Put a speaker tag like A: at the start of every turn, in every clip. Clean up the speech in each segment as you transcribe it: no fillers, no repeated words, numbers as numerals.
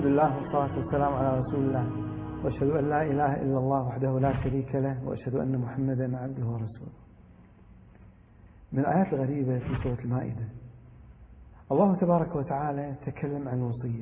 A: لله والصلاة والسلام على رسول الله، وأشهد أن لا إله إلا الله وحده لا شريك له، وأشهد أن محمدا عبده ورسوله. من الآيات الغريبة في سورة المائدة الله تبارك وتعالى تكلم عن الوصية: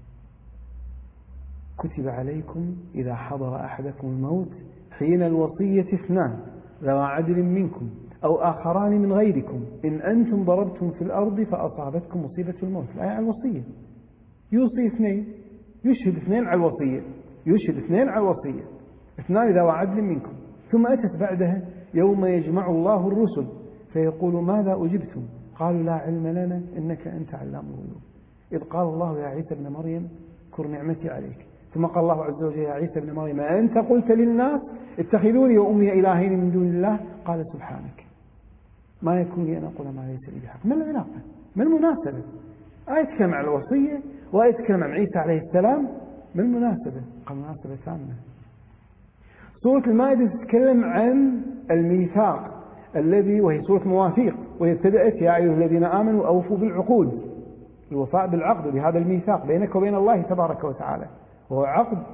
A: كتب عليكم إذا حضر أحدكم الموت حين الوصية اثنان ذوى عدل منكم أو آخران من غيركم إن أنتم ضربتم في الأرض فأصابتكم مصيبة الموت. الآية عن الوصية، يوصي اثنين، يشهد اثنين على الوصية، يشهد اثنين على الوصية، اثنان ذوى عدل منكم. ثم أتت بعدها: يوم يجمع الله الرسل فيقول ماذا أجبتم؟ قالوا لا علم لنا إنك أنت علام الغيوب. إذ قال الله يا عيسى ابن مريم اذكر نعمتي عليك. ثم قال الله عز وجل: يا عيسى ابن مريم أنت قلت للناس اتخذوني وأمي إلهين من دون الله؟ قال سبحانك ما يكون لي أن أقول ما ليس لي بحق. ما العلاقة؟ ما المناسبة؟ آية تتكلم عن الوصية وآية تتكلم عن عيسى عليه السلام، ما المناسبة؟ قال مناسبة ثامنة. سورة المائدة تتكلم عن الميثاق الذي، وهي سورة مواثيق، وهي ابتدأت: يا أيها الذين آمنوا أوفوا بالعقود، الوفاء بالعقد بهذا الميثاق بينك وبين الله تبارك وتعالى، وهو عقد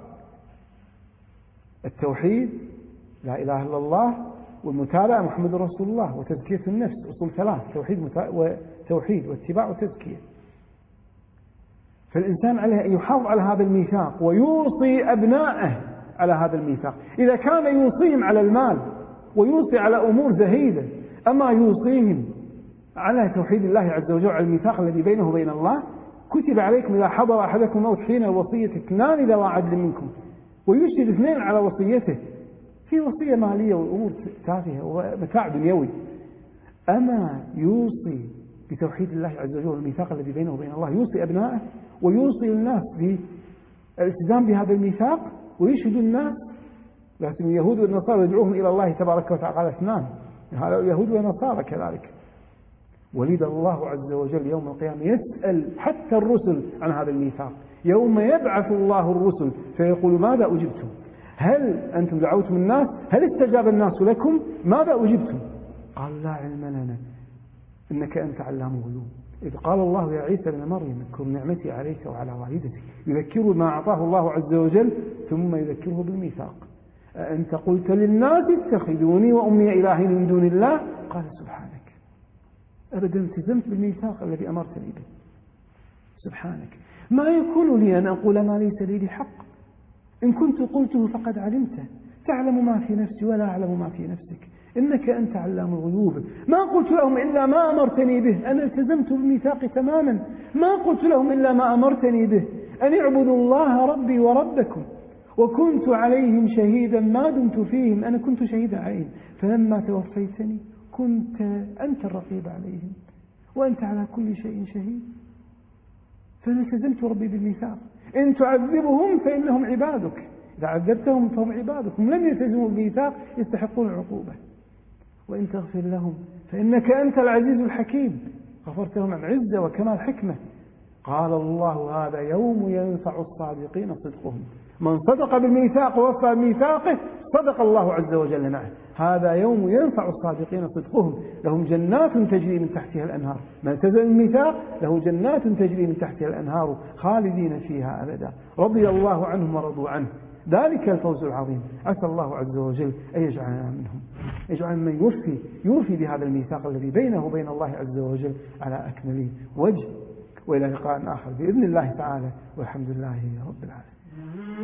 A: التوحيد لا إله إلا الله، والمتابعة محمد رسول الله، وتزكية النفس، أصول ثلاث: توحيد واتباع وتزكية. فالإنسان عليه أن يحافظ على هذا الميثاق ويوصي أبنائه على هذا الميثاق. إذا كان يوصيهم على المال ويوصي على أمور زهيدة، أما يوصيهم على توحيد الله عز وجل، على الميثاق الذي بينه وبين الله: كتب عليكم إذا حضر أحدكم الموت حين الوصية اثنان ذوى عدل منكم، ويشهد اثنين على وصيته في وصية مالية وأمور تافهة ومتاع دنيوي. أما يوصي بتوحيد الله عز وجل والميثاق الذي بينه وبين الله، يوصي أبنائه ويوصي الناس بالالتزام بهذا الميثاق، ويشهد الناس. لكن اليهود والنصارى يدعوهم إلى الله تبارك وتعالى، قال اثنان، اليهود والنصارى كذلك. ولد الله عز وجل يوم القيامة يسأل حتى الرسل عن هذا الميثاق: يوم يبعث الله الرسل فيقول ماذا أجبتم؟ هل أنتم دعوتم الناس؟ هل استجاب الناس لكم؟ ماذا أجبتم؟ قال لا علم لنا إنك أنت علام الغيوب. إذ قال الله يا عيسى ابن مريم اذكر نعمتي عليك وعلى والدتك، يذكره ما أعطاه الله عز وجل، ثم يذكره بالميثاق: أنت قلت للناس اتخذوني وأمي إلهين من دون الله؟ قال سبحانك أبدا التزمت بالميثاق الذي أمرتني به. سبحانك ما يكون لي أن أقول ما ليس لي بحق، إن كنت قلته فقد علمته، تعلم ما في نفسي ولا أعلم ما في نفسك، إنك أنت علام الغيوب. ما قلت لهم إلا ما أمرتني به، أنا التزمت بالميثاق تماما. ما قلت لهم إلا ما أمرتني به، أن اعبدوا الله ربي وربكم، وكنت عليهم شهيدا ما دمت فيهم، أنا كنت شهيدا عليهم، فلما توفيتني كنت أنت الرقيب عليهم وأنت على كل شيء شهيد. فأنا التزمت ربي بالميثاق: إن تعذبهم فإنهم عبادك، إذا عذبتهم فهم عبادك، هم لم يلتزموا بالميثاق يستحقون العقوبة. وإن تغفر لهم فإنك أنت العزيز الحكيم، غفرت لهم عن عزة وكمال حكمة. قال الله هذا يوم ينفع الصادقين صدقهم، من صدق بالميثاق ووفى بميثاقه صدق الله عز وجل معه. هذا يوم ينفع الصادقين صدقهم، لهم جنات تجري من تحتها الأنهار، من التزم الميثاق له جنات تجري من تحتها الأنهار خالدين فيها أبدا، رضي الله عنهم ورضوا عنه، ذلك الفوز العظيم. عسى الله عز وجل أن يجعلنا منهم، يجعل من يوفي بهذا الميثاق الذي بينه وبين الله عز وجل على أكمل وجه. وإلى لقاء آخر بإذن الله تعالى، والحمد لله رب العالمين.